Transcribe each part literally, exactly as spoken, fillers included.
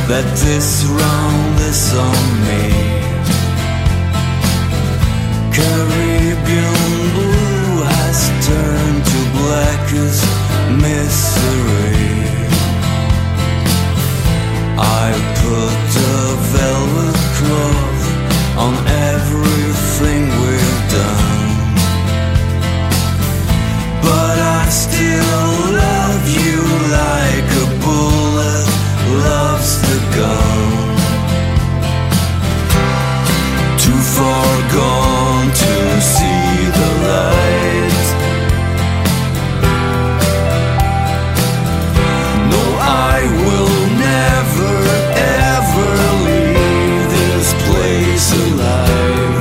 that this round is on me. Caribbean blue has turned to blackest misery. I put a velvet cloth on everything we've done, but I still love you like a bullet loves the gun. Too far gone to see the light. No, I will never ever leave this place alive.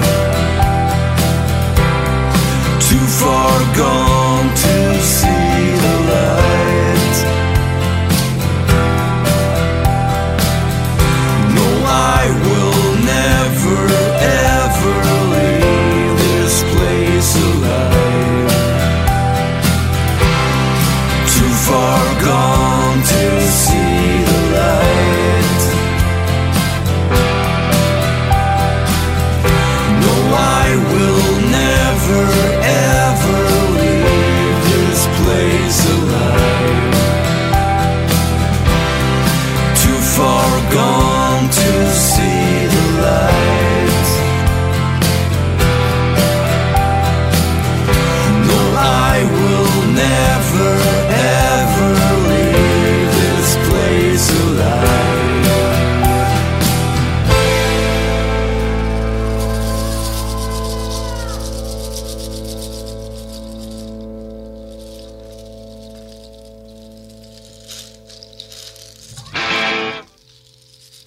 Too far gone to see the light. No, I will never ever leave this place alive. Too far gone to see the light. No, I will never ever leave this place alive. Too far gone to see the light. No, I will never ever leave this place alive.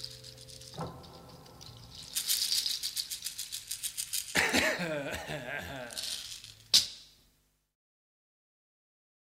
Ha ha ha.